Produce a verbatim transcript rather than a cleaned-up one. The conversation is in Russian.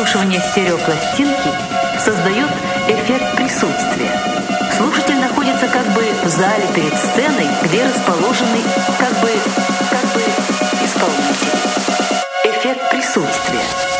прослушивание стереопластинки создает эффект присутствия. Слушатель находится как бы в зале перед сценой, где расположены как бы, как бы исполнители. Эффект присутствия.